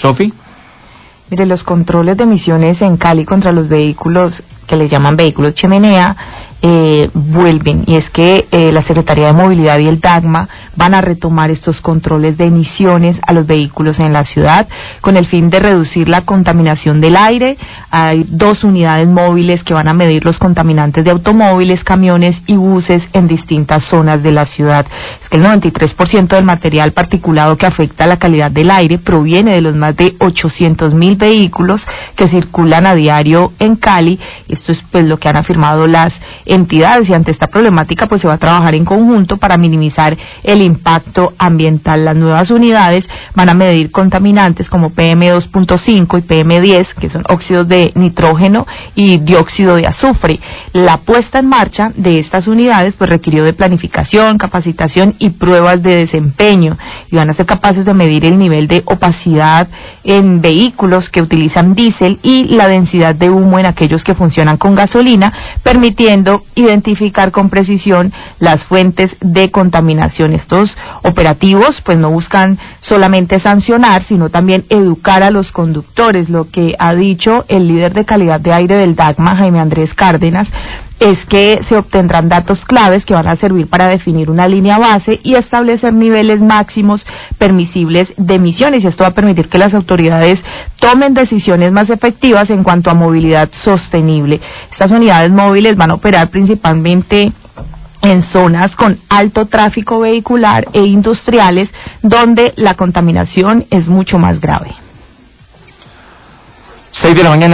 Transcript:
Sofi. Mire, los controles de emisiones en Cali contra los vehículos que le llaman vehículos chimenea vuelven, y es que la Secretaría de Movilidad y el DAGMA van a retomar estos controles de emisiones a los vehículos en la ciudad con el fin de reducir la contaminación del aire. Hay 2 unidades móviles que van a medir los contaminantes de automóviles, camiones y buses en distintas zonas de la ciudad. Es que el 93% del material particulado que afecta la calidad del aire proviene de los más de 800.000 vehículos que circulan a diario en Cali. Esto es pues lo que han afirmado las entidades, y ante esta problemática pues se va a trabajar en conjunto para minimizar el impacto ambiental. Las nuevas unidades van a medir contaminantes como PM2.5 y PM10, que son óxidos de nitrógeno y dióxido de azufre. La puesta en marcha de estas unidades pues requirió de planificación, capacitación y pruebas de desempeño, y van a ser capaces de medir el nivel de opacidad en vehículos que utilizan diésel y la densidad de humo en aquellos que funcionan con gasolina, permitiendo identificar con precisión las fuentes de contaminación. Estos operativos pues no buscan solamente sancionar, sino también educar a los conductores. Lo que ha dicho el líder de calidad de aire del DAGMA, Jaime Andrés Cárdenas, es que se obtendrán datos claves que van a servir para definir una línea base y establecer niveles máximos permisibles de emisiones, y esto va a permitir que las autoridades tomen decisiones más efectivas en cuanto a movilidad sostenible. Estas unidades móviles van a operar principalmente en zonas con alto tráfico vehicular e industriales, donde la contaminación es mucho más grave. 6 de la mañana.